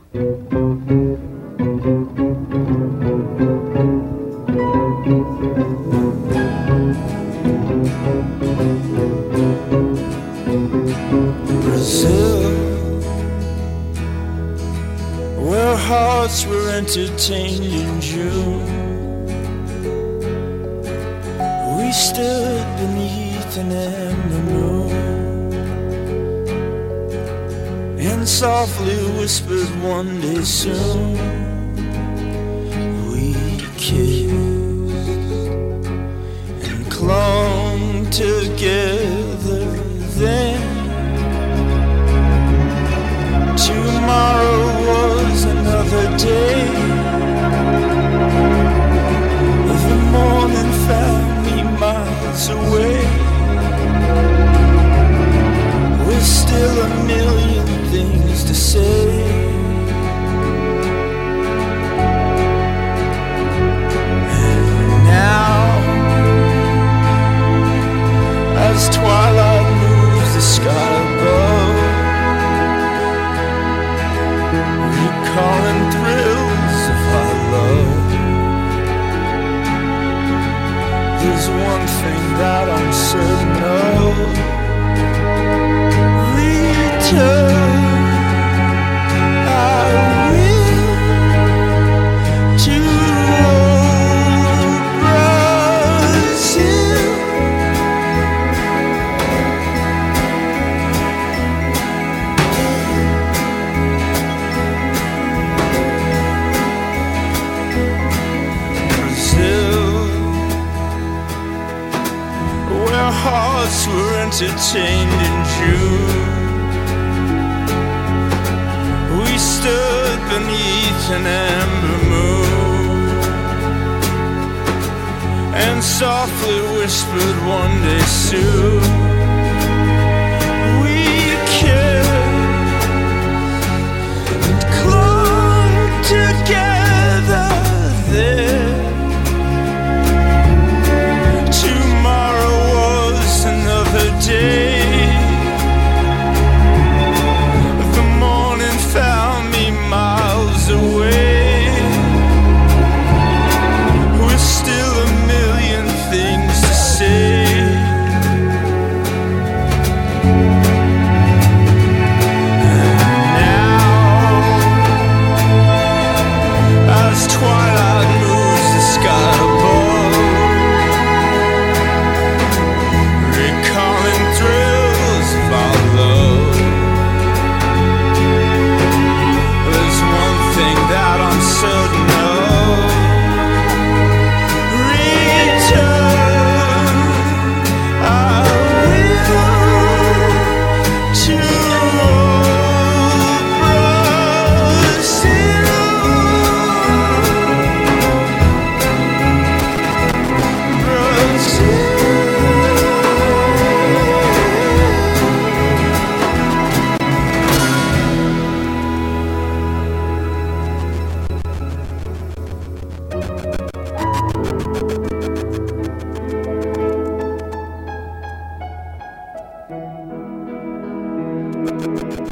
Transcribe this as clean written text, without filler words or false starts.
Brazil, where hearts were entertained in June. We stood beneath an ember moon and softly whispered, one day soon. We kissed and clung together then. Tomorrow was another day. The morning found me miles away. With still a million things to say. And now, as twilight moves the sky above, recalling thrills of our love, there's one thing that I'm certain of. Return, I will, to old Brazil. Where hearts were entertained in June. We stood beneath an ember moon and softly whispered, one day soon. We kissed and clung together there. Day. The morning found me miles away, with still a million things to say. And now, as twilight moves the sky above, thrills of our love, there's one thing that I'm certain of. Return, I will, to old Brazil. Brazil.